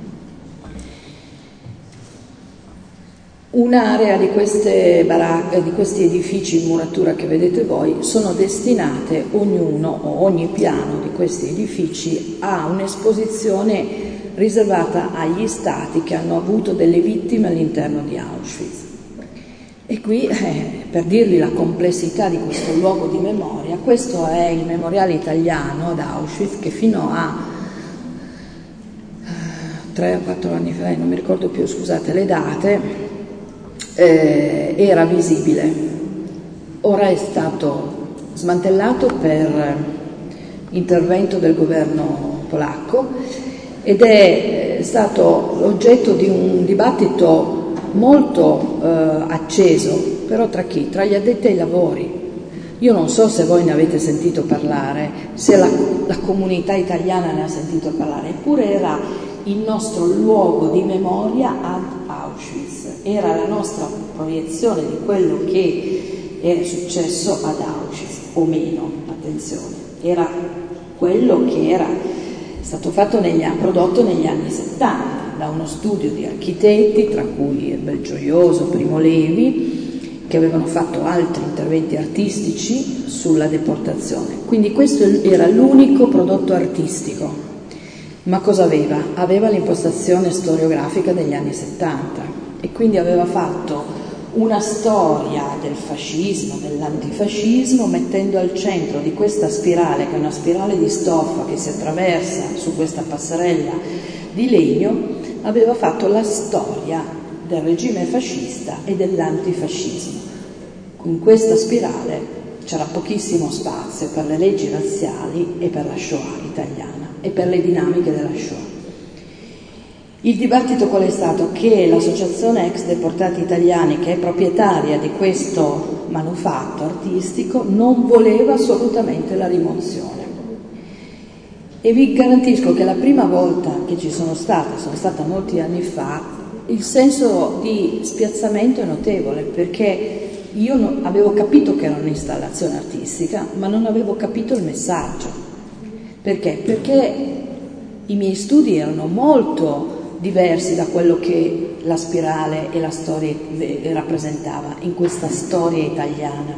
[SPEAKER 1] Un'area di queste baracche, di questi edifici in muratura che vedete voi, sono destinate ognuno o ogni piano di questi edifici a un'esposizione riservata agli stati che hanno avuto delle vittime all'interno di Auschwitz. E qui, eh, per dirvi la complessità di questo luogo di memoria, questo è il memoriale italiano ad Auschwitz che fino a tre o quattro anni fa, non mi ricordo più, scusate le date, eh, era visibile. Ora è stato smantellato per intervento del governo polacco ed è stato oggetto di un dibattito molto eh, acceso, però tra chi? Tra gli addetti ai lavori. Io non so se voi ne avete sentito parlare, se la, la comunità italiana ne ha sentito parlare, eppure era il nostro luogo di memoria ad Auschwitz, era la nostra proiezione di quello che era successo ad Auschwitz, o meno, attenzione, era quello che era stato fatto negli, prodotto negli anni settanta da uno studio di architetti, tra cui Belgioioso, Primo Levi, che avevano fatto altri interventi artistici sulla deportazione. Quindi questo era l'unico prodotto artistico. Ma cosa aveva? Aveva l'impostazione storiografica degli anni settanta e quindi aveva fatto una storia del fascismo, dell'antifascismo, mettendo al centro di questa spirale, che è una spirale di stoffa che si attraversa su questa passerella di legno, aveva fatto la storia del regime fascista e dell'antifascismo. In questa spirale c'era pochissimo spazio per le leggi razziali e per la Shoah italiana e per le dinamiche della Shoah. Il dibattito qual è stato? Che l'associazione ex deportati italiani, che è proprietaria di questo manufatto artistico, non voleva assolutamente la rimozione. E vi garantisco che la prima volta che ci sono state, sono stata molti anni fa, il senso di spiazzamento è notevole, perché io non, avevo capito che era un'installazione artistica, ma non avevo capito il messaggio. Perché? Perché i miei studi erano molto diversi da quello che la spirale e la storia rappresentava in questa storia italiana,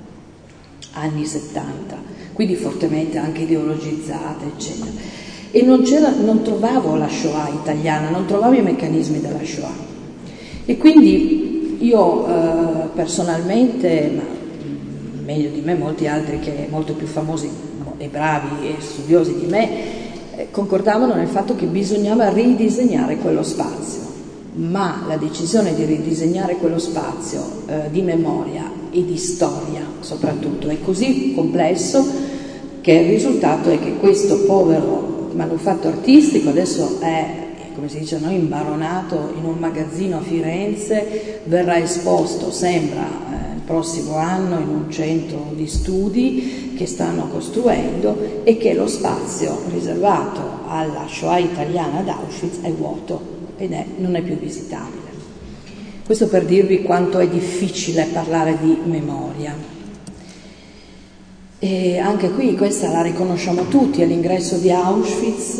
[SPEAKER 1] anni settanta, quindi fortemente anche ideologizzata, eccetera. E non, c'era, non trovavo la Shoah italiana, non trovavo i meccanismi della Shoah. E quindi io eh, personalmente, ma meglio di me molti altri che molto più famosi e bravi e studiosi di me, concordavano nel fatto che bisognava ridisegnare quello spazio, ma la decisione di ridisegnare quello spazio eh, di memoria e di storia soprattutto è così complesso che il risultato è che questo povero manufatto artistico adesso è, come si dice noi, imbaronato in un magazzino a Firenze, verrà esposto, sembra, eh, il prossimo anno in un centro di studi che stanno costruendo, e che lo spazio riservato alla Shoah italiana ad Auschwitz è vuoto ed è, non è più visitabile. Questo per dirvi quanto è difficile parlare di memoria. E anche qui questa la riconosciamo tutti, è l'ingresso di Auschwitz,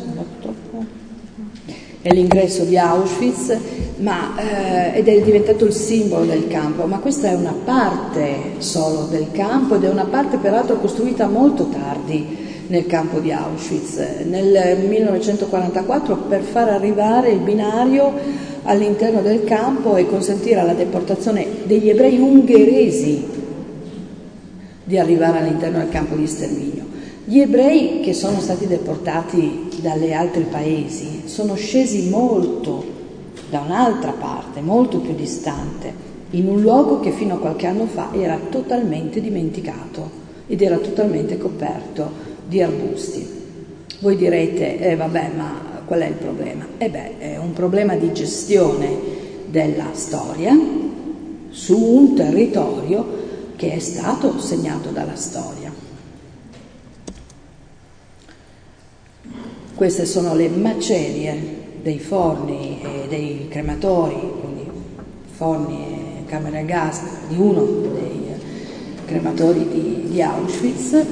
[SPEAKER 1] è l'ingresso di Auschwitz, ma, eh, ed è diventato il simbolo del campo, ma questa è una parte solo del campo ed è una parte peraltro costruita molto tardi nel campo di Auschwitz, nel millenovecentoquarantaquattro, per far arrivare il binario all'interno del campo e consentire la deportazione degli ebrei ungheresi di arrivare all'interno del campo di sterminio. Gli ebrei che sono stati deportati dalle altri paesi sono scesi molto da un'altra parte, molto più distante, in un luogo che fino a qualche anno fa era totalmente dimenticato ed era totalmente coperto di arbusti. Voi direte, eh vabbè, ma qual è il problema? Eh beh, è un problema di gestione della storia su un territorio che è stato segnato dalla storia. Queste sono le macerie dei forni e dei crematori, quindi forni e camere a gas di uno dei crematori di, di Auschwitz,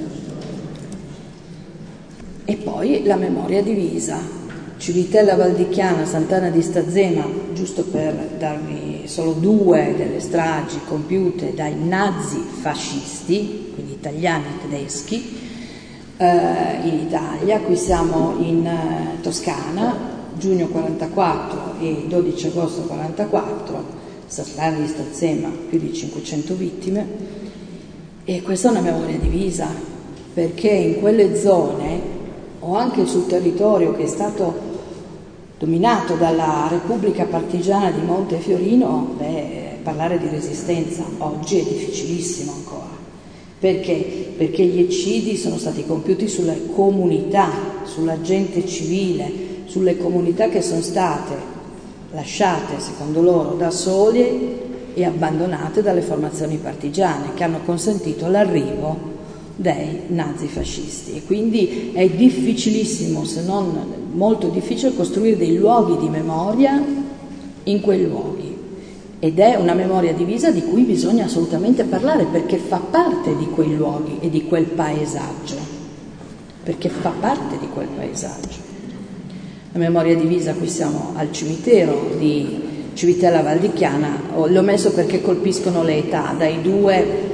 [SPEAKER 1] e poi la memoria divisa, Civitella Valdichiana, Sant'Anna di Stazzema, giusto per darvi solo due delle stragi compiute dai nazi fascisti, quindi italiani e tedeschi, eh, in Italia. Qui siamo in eh, Toscana, giugno quarantaquattro e dodici agosto quarantaquattro, strage di Stazzema, più di cinquecento vittime, e questa è una memoria divisa, perché in quelle zone, o anche sul territorio che è stato dominato dalla Repubblica Partigiana di Montefiorino, beh, parlare di resistenza oggi è difficilissimo ancora. Perché? Perché gli eccidi sono stati compiuti sulle comunità, sulla gente civile, sulle comunità che sono state lasciate, secondo loro, da sole e abbandonate dalle formazioni partigiane, che hanno consentito l'arrivo dei nazifascisti. E quindi è difficilissimo, se non molto difficile, costruire dei luoghi di memoria in quei luoghi, ed è una memoria divisa di cui bisogna assolutamente parlare, perché fa parte di quei luoghi e di quel paesaggio, perché fa parte di quel paesaggio. La memoria divisa, qui siamo al cimitero di Civitella Valdichiana, l'ho messo perché colpiscono le età, dai due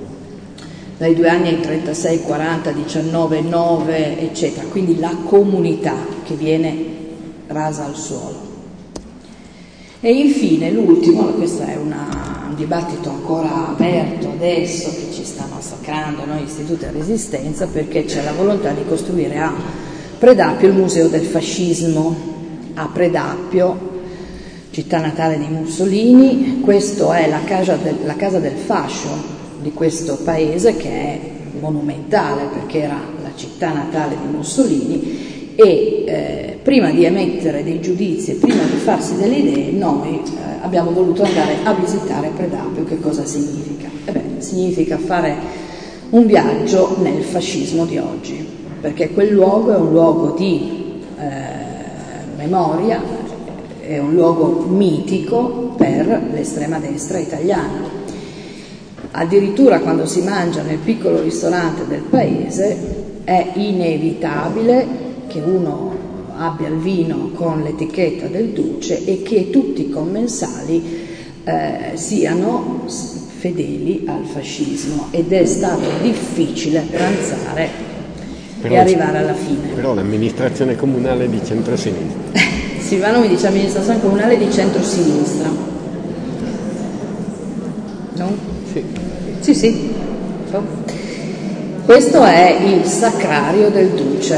[SPEAKER 1] dai due anni ai trentasei, quaranta, diciannove, nove, eccetera, quindi la comunità che viene rasa al suolo. E infine l'ultimo, questo è una, un dibattito ancora aperto adesso, che ci sta massacrando noi istituti a resistenza, perché c'è la volontà di costruire a Predappio il Museo del Fascismo, a Predappio, città natale di Mussolini. Questo è la casa del, la casa del fascio di questo paese, che è monumentale perché era la città natale di Mussolini, e eh, prima di emettere dei giudizi e prima di farsi delle idee noi eh, abbiamo voluto andare a visitare Predappio. Che cosa significa? Eh beh, significa fare un viaggio nel fascismo di oggi, perché quel luogo è un luogo di eh, memoria, è un luogo mitico per l'estrema destra italiana. Addirittura quando si mangia nel piccolo ristorante del paese è inevitabile che uno abbia il vino con l'etichetta del duce e che tutti i commensali eh, siano fedeli al fascismo, ed è stato difficile pranzare però, e arrivare alla fine.
[SPEAKER 3] Però l'amministrazione comunale è di centrosinistra.
[SPEAKER 1] Silvano mi dice amministrazione comunale di centrosinistra. No?
[SPEAKER 3] Sì.
[SPEAKER 1] Sì, sì. Questo è il sacrario del duce.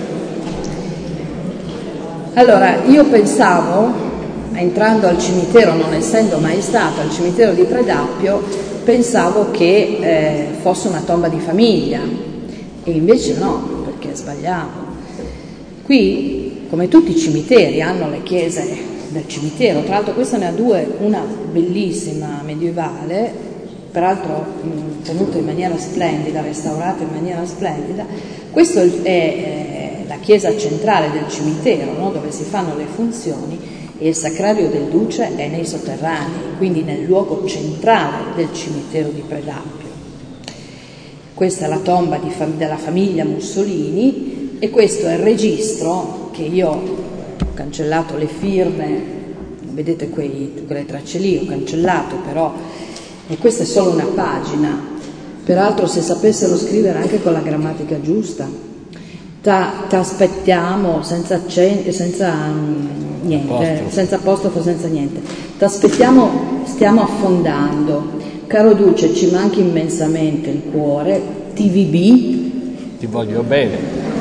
[SPEAKER 1] Allora, io pensavo, entrando al cimitero, non essendo mai stata al cimitero di Predappio, pensavo che eh, fosse una tomba di famiglia, e invece no, perché sbagliavo. Qui, come tutti i cimiteri, hanno le chiese del cimitero. Tra l'altro questa ne ha due, una bellissima medievale, peraltro mh, tenuta in maniera splendida, restaurata in maniera splendida. Questa è eh, la chiesa centrale del cimitero, no? Dove si fanno le funzioni, e il sacrario del duce è nei sotterranei, quindi nel luogo centrale del cimitero di Predappio. Questa è la tomba di fam- della famiglia Mussolini, e questo è il registro che io ho cancellato le firme, vedete quei, quelle tracce lì, ho cancellato però. E questa è solo una pagina, peraltro se sapessero scrivere anche con la grammatica giusta. T'aspettiamo senza, accen- senza um, niente,
[SPEAKER 3] Apostrofo.
[SPEAKER 1] senza apostrofo, senza niente. T'aspettiamo, stiamo affondando. Caro Duce, ci manchi immensamente il cuore. T V B.
[SPEAKER 3] Ti voglio bene.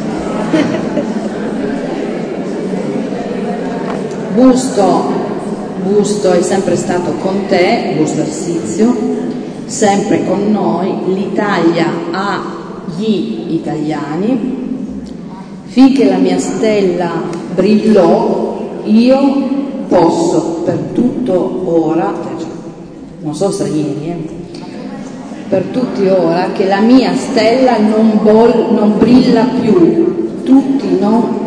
[SPEAKER 1] Busto. Busto è sempre stato con te, Busto Arsizio, sempre con noi. L'Italia ha gli italiani. Finché la mia stella brillò, io posso per tutto ora, non sono stranieri, eh, per tutti ora, che la mia stella non, bol, non brilla più. Tutti non.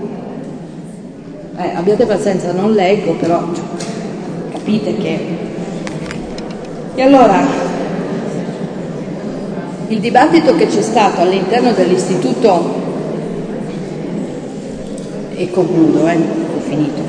[SPEAKER 1] Eh, abbiate pazienza, non leggo, però capite che. E allora, il dibattito che c'è stato all'interno dell'istituto, e concludo, eh, ho finito,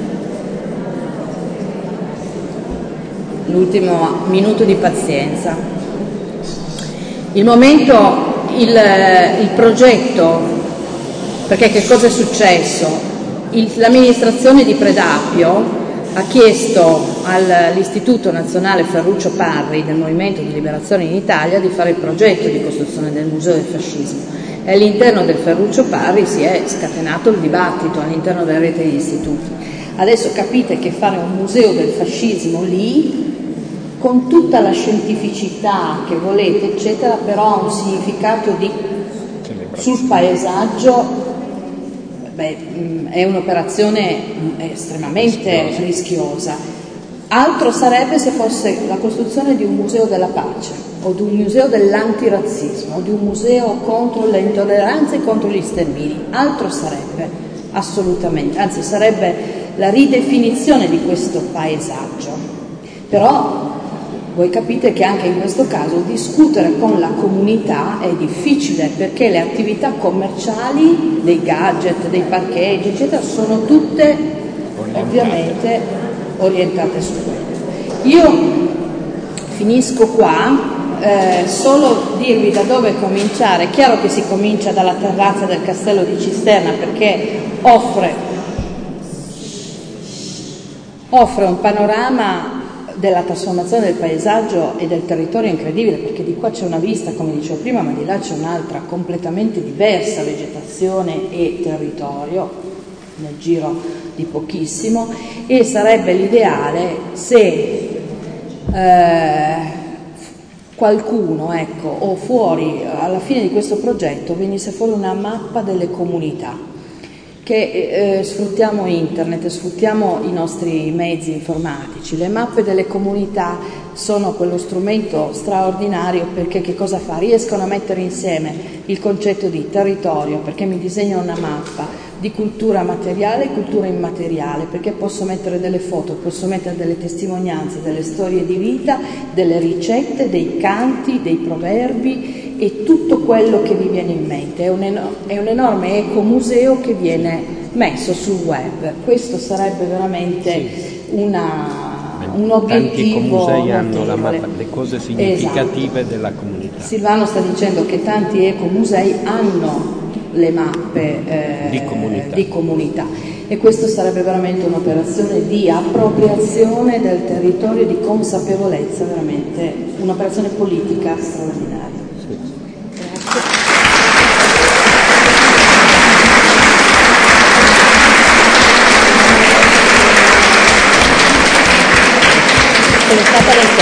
[SPEAKER 1] l'ultimo minuto di pazienza. Il momento il, il progetto, perché che cosa è successo? Il, l'amministrazione di Predappio ha chiesto all'Istituto Nazionale Ferruccio Parri del Movimento di Liberazione in Italia di fare il progetto di costruzione del Museo del Fascismo, e all'interno del Ferruccio Parri si è scatenato il dibattito all'interno della rete di istituti. Adesso capite che fare un museo del fascismo lì, con tutta la scientificità che volete eccetera, però ha un significato di, sul paesaggio. Beh, è un'operazione estremamente rischiosa. Altro sarebbe se fosse la costruzione di un museo della pace, o di un museo dell'antirazzismo, o di un museo contro le intolleranze e contro gli stermini. Altro sarebbe, assolutamente, anzi sarebbe la ridefinizione di questo paesaggio. Però voi capite che anche in questo caso discutere con la comunità è difficile, perché le attività commerciali, dei gadget, dei parcheggi, eccetera, sono tutte ovviamente orientate su quello. Io finisco qua, eh, solo dirvi da dove cominciare. È chiaro che si comincia dalla terrazza del Castello di Cisterna, perché offre, offre un panorama della trasformazione del paesaggio e del territorio incredibile, perché di qua c'è una vista, come dicevo prima, ma di là c'è un'altra completamente diversa, vegetazione e territorio nel giro di pochissimo, e sarebbe l'ideale se eh, qualcuno, ecco, o fuori alla fine di questo progetto venisse fuori una mappa delle comunità, che eh, sfruttiamo internet, sfruttiamo i nostri mezzi informatici. Le mappe delle comunità sono quello strumento straordinario, perché che cosa fa? Riescono a mettere insieme il concetto di territorio, perché mi disegnano una mappa di cultura materiale e cultura immateriale, perché posso mettere delle foto, posso mettere delle testimonianze, delle storie di vita, delle ricette, dei canti, dei proverbi e tutto quello che vi viene in mente. È un, eno- è un enorme ecomuseo che viene messo sul web. Questo sarebbe veramente sì. una, un obiettivo.
[SPEAKER 3] Tanti ecomusei hanno la mappa, le cose significative esatto. della comunità.
[SPEAKER 1] Silvano sta dicendo che tanti ecomusei hanno le mappe eh,
[SPEAKER 3] di, comunità.
[SPEAKER 1] di comunità, e questo sarebbe veramente un'operazione di appropriazione del territorio, di consapevolezza, veramente un'operazione politica straordinaria. Sì. Grazie. È stata del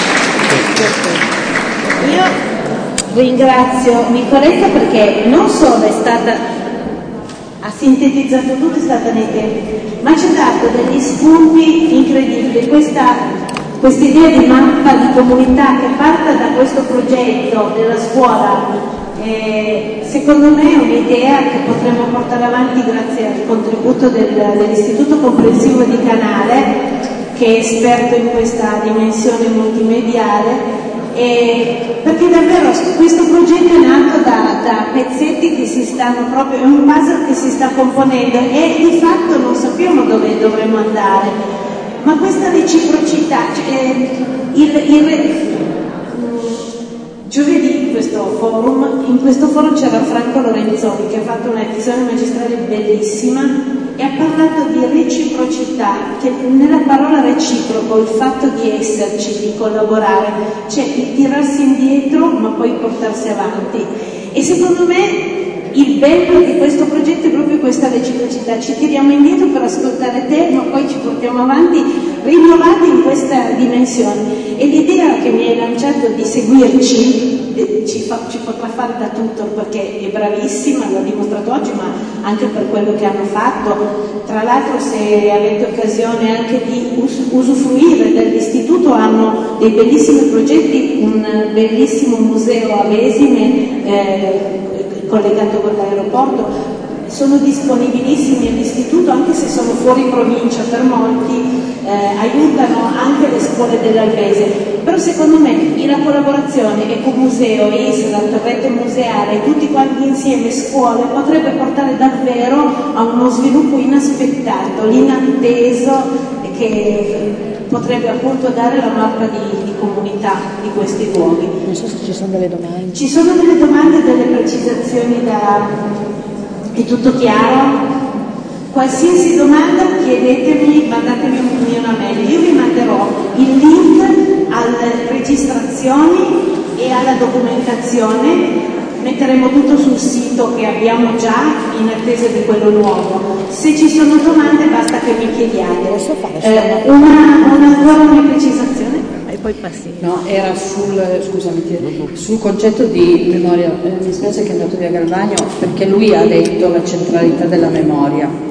[SPEAKER 1] tempo.
[SPEAKER 4] Io ringrazio Nicoletta, perché non solo è stata, ha sintetizzato tutto, è stata nei tempi, ma ci ha dato degli spunti incredibili. Questa idea di mappa di comunità che parta da questo progetto della scuola, eh, secondo me è un'idea che potremmo portare avanti grazie al contributo del, dell'Istituto Comprensivo di Canale, che è esperto in questa dimensione multimediale. E perché davvero questo progetto è nato da, da pezzetti che si stanno proprio, è un puzzle che si sta componendo, e di fatto non sappiamo dove dovremmo andare, ma questa reciprocità, cioè, il, il, giovedì in questo forum, in questo forum c'era Franco Lorenzoni, che ha fatto una lezione magistrale bellissima e ha parlato di reciprocità, che nella parola reciproco, il fatto di esserci, di collaborare, c'è il tirarsi indietro ma poi portarsi avanti. E secondo me il bello di questo progetto è proprio questa reciprocità: ci tiriamo indietro per ascoltare te, ma poi ci portiamo avanti rinnovati in questa dimensione. E l'idea che mi hai lanciato di seguirci ci, fa, ci potrà fare da tutto, perché è bravissima, l'ho dimostrato oggi, ma anche per quello che hanno fatto. Tra l'altro, se avete occasione anche di us- usufruire dell'istituto, hanno dei bellissimi progetti, un bellissimo museo a Vesime eh, collegato con l'aeroporto. Sono disponibilissimi all'istituto, anche se sono fuori provincia per molti, eh, aiutano anche le scuole dell'Albese. Però secondo me la collaborazione ecomuseo, I S L, Torretto Museale, tutti quanti insieme, scuole, potrebbe portare davvero a uno sviluppo inaspettato, l'inatteso, che potrebbe appunto dare la mappa di, di comunità di questi luoghi.
[SPEAKER 1] Non so se ci sono delle domande.
[SPEAKER 4] Ci sono delle domande, delle precisazioni da... è tutto chiaro? Qualsiasi domanda chiedetemi, mandatemi una mail, io vi manderò il link alle registrazioni e alla documentazione, metteremo tutto sul sito che abbiamo già in attesa di quello nuovo. Se ci sono domande basta che mi chiediate.
[SPEAKER 1] Posso fare
[SPEAKER 4] eh, una, una, ancora una precisazione?
[SPEAKER 2] E poi passi.
[SPEAKER 1] No, era sul, scusami, sul concetto di memoria. Eh, mi spiace che è andato via Galvagno perché lui ha detto la centralità della memoria.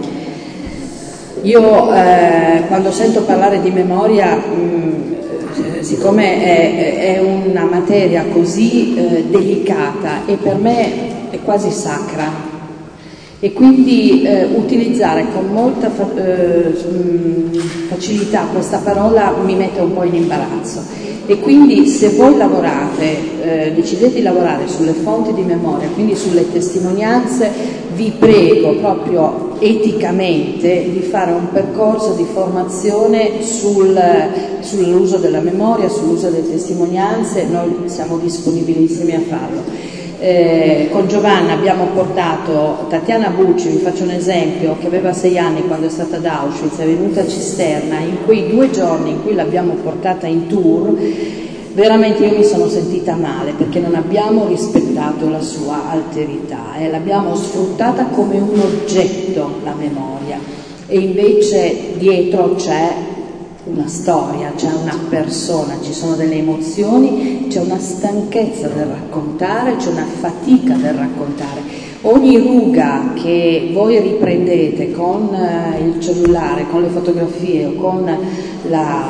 [SPEAKER 1] Io eh, quando sento parlare di memoria, mh, siccome è, è una materia così eh, delicata e per me è quasi sacra, e quindi eh, utilizzare con molta fa- eh, facilità questa parola mi mette un po' in imbarazzo. E quindi se voi lavorate, eh, decidete di lavorare sulle fonti di memoria, quindi sulle testimonianze, vi prego proprio eticamente di fare un percorso di formazione sul, sull'uso della memoria, sull'uso delle testimonianze. Noi siamo disponibilissimi a farlo. Eh, con Giovanna abbiamo portato Tatiana Bucci, vi faccio un esempio, che aveva sei anni quando è stata ad Auschwitz, è venuta a Cisterna. In quei due giorni in cui l'abbiamo portata in tour, veramente io mi sono sentita male perché non abbiamo rispettato la sua alterità e l'abbiamo sfruttata come un oggetto, la memoria, e invece dietro c'è una storia, c'è una persona, ci sono delle emozioni, c'è una stanchezza del raccontare, c'è una fatica del raccontare. Ogni ruga che voi riprendete con il cellulare, con le fotografie o con la,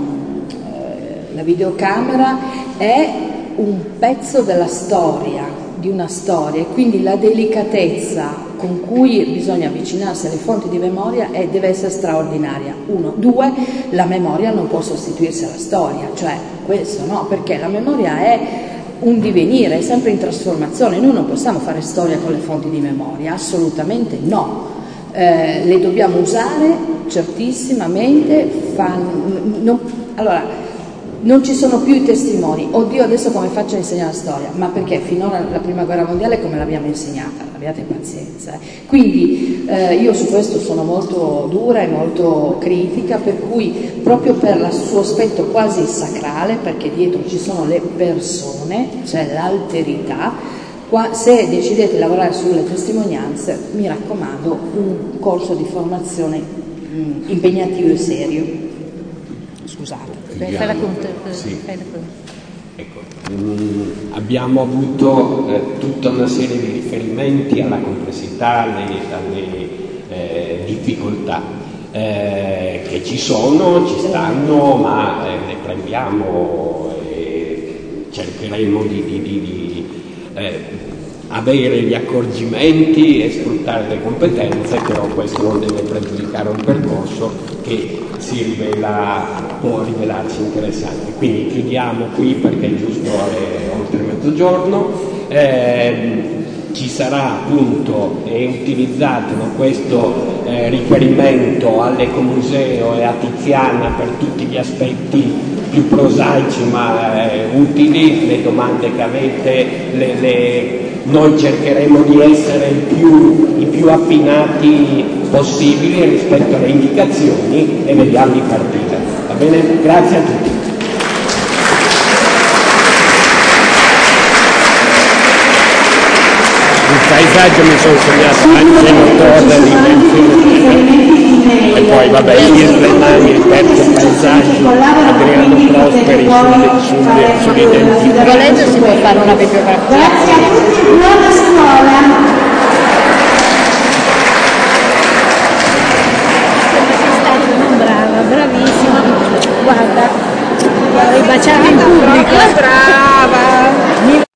[SPEAKER 1] la videocamera è un pezzo della storia, di una storia, e quindi la delicatezza con cui bisogna avvicinarsi alle fonti di memoria è, deve essere straordinaria. Uno. Due, la memoria non può sostituirsi alla storia, cioè questo no, perché la memoria è un divenire, è sempre in trasformazione. Noi non possiamo fare storia con le fonti di memoria, assolutamente no. Eh, le dobbiamo usare certissimamente. Fan, non, allora, non ci sono più i testimoni. Oddio, adesso come faccio a insegnare la storia? Ma perché finora la prima guerra mondiale come l'abbiamo insegnata? Abbiate pazienza. Quindi eh, io su questo sono molto dura e molto critica, per cui proprio per il suo aspetto quasi sacrale, perché dietro ci sono le persone, c'è l'alterità, qua, se decidete di lavorare sulle testimonianze, mi raccomando, un corso di formazione mh, impegnativo e serio. Scusate.
[SPEAKER 2] Beh, fai la conta,
[SPEAKER 3] sì.
[SPEAKER 2] fai la conta.
[SPEAKER 3] Ecco, mh, abbiamo avuto eh, tutta una serie di riferimenti alla complessità, alle, alle eh, difficoltà eh, che ci sono, ci stanno, ma eh, le prendiamo e cercheremo di, di, di, di eh, avere gli accorgimenti e sfruttare le competenze, però questo non deve pregiudicare un percorso che si rivela, può rivelarsi interessante. Quindi chiudiamo qui perché è giusto è oltre mezzogiorno. Eh, ci sarà appunto e utilizzatelo questo eh, riferimento all'Ecomuseo e a Tiziana per tutti gli aspetti più prosaici ma eh, utili. Le domande che avete le, le, noi cercheremo di essere il più, i più affinati possibili rispetto alle indicazioni e vediamo di partire. Va bene? Grazie a tutti. Il paesaggio mi sono segnato anche Torre di e poi vabbè Islemani, il terzo paesaggio, Adriano Prosperi sull'identità.
[SPEAKER 1] Volendo si può fare una bibliografia.
[SPEAKER 4] Grazie a tutti, buona scuola.
[SPEAKER 2] Brava, bravissima. Guarda, l'hai baciata in pubblico. Brava.